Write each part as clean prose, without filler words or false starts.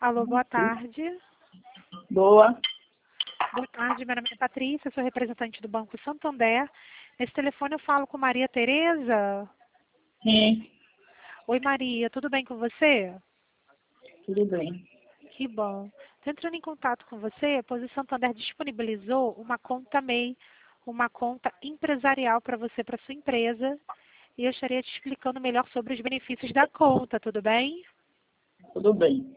Alô, boa tarde. Boa. Boa tarde, meu nome é Patrícia, sou representante do Banco Santander. Nesse telefone eu falo com Maria Tereza. Sim, Oi, Maria, tudo bem com você? tudo bem. Que bom. Estou entrando em contato com você, pois o Santander disponibilizou uma conta MEI, uma conta empresarial para você, para sua empresa. E eu estaria te explicando melhor sobre os benefícios da conta, tudo bem? Tudo bem.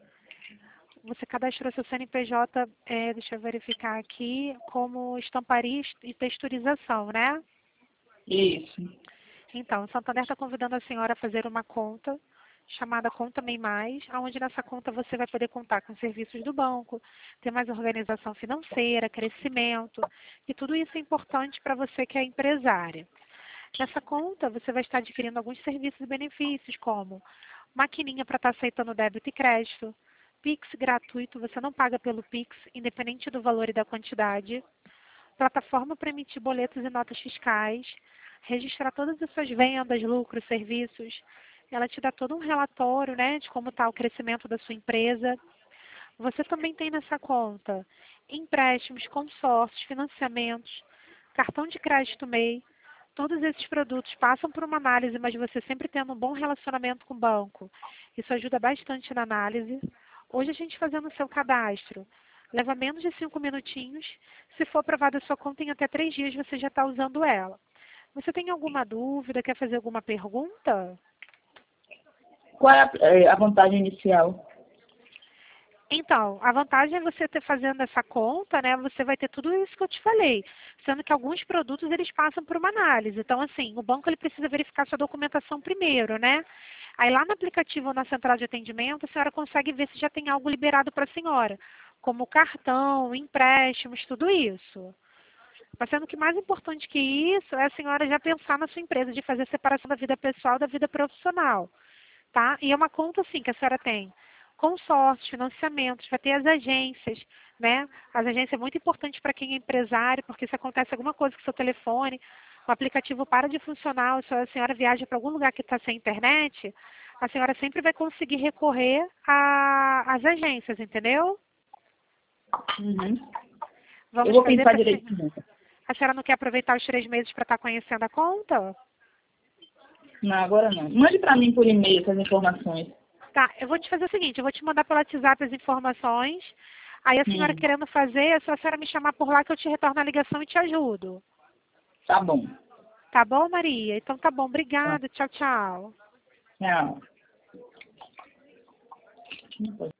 Você cadastrou seu CNPJ, deixa eu verificar aqui, como estamparia e texturização, né? Isso. Então, o Santander está convidando a senhora a fazer uma conta chamada Conta MEI Mais, onde nessa conta você vai poder contar com serviços do banco, ter mais organização financeira, crescimento, e tudo isso é importante para você que é empresária. Nessa conta, você vai estar adquirindo alguns serviços e benefícios, como maquininha para estar aceitando débito e crédito, Pix gratuito, você não paga pelo Pix, independente do valor e da quantidade, plataforma para emitir boletos e notas fiscais, registrar todas as suas vendas, lucros, serviços. Ela te dá todo um relatório, né, de como está o crescimento da sua empresa. Você também tem nessa conta empréstimos, consórcios, financiamentos, cartão de crédito MEI. Todos esses produtos passam por uma análise, mas você sempre tendo um bom relacionamento com o banco. Isso ajuda bastante na análise. Hoje a gente fazendo o seu cadastro, leva menos de 5 minutinhos. Se for aprovada a sua conta, em até 3 dias você já está usando ela. Você tem alguma dúvida? Quer fazer alguma pergunta? Qual é a vantagem inicial? Então, a vantagem é você ter fazendo essa conta, né? Você vai ter tudo isso que eu te falei, sendo que alguns produtos eles passam por uma análise. Então, assim, o banco ele precisa verificar sua documentação primeiro, né? Aí lá no aplicativo ou na central de atendimento, a senhora consegue ver se já tem algo liberado para a senhora, como cartão, empréstimos, tudo isso. Mas sendo que mais importante que isso é a senhora já pensar na sua empresa, de fazer a separação da vida pessoal da vida profissional, tá? E é uma conta, assim, que a senhora tem consórcios, financiamentos, vai ter as agências, né? As agências é muito importante para quem é empresário, porque se acontece alguma coisa com o seu telefone, o aplicativo para de funcionar, ou se a senhora viaja para algum lugar que está sem internet, a senhora sempre vai conseguir recorrer às agências, entendeu? Uhum. Eu Vamos vou fazer pensar para direito. a senhora não quer aproveitar os 3 meses para estar conhecendo a conta? Não, agora não. Mande para mim por e-mail essas informações. Tá, eu vou te fazer o seguinte, eu vou te mandar pelo WhatsApp as informações. Aí a senhora Hum, querendo fazer, é só a senhora me chamar por lá que eu te retorno a ligação e te ajudo. tá bom. Tá bom, Maria? Então tá bom, Tá. obrigada. Tchau, tchau. Tchau.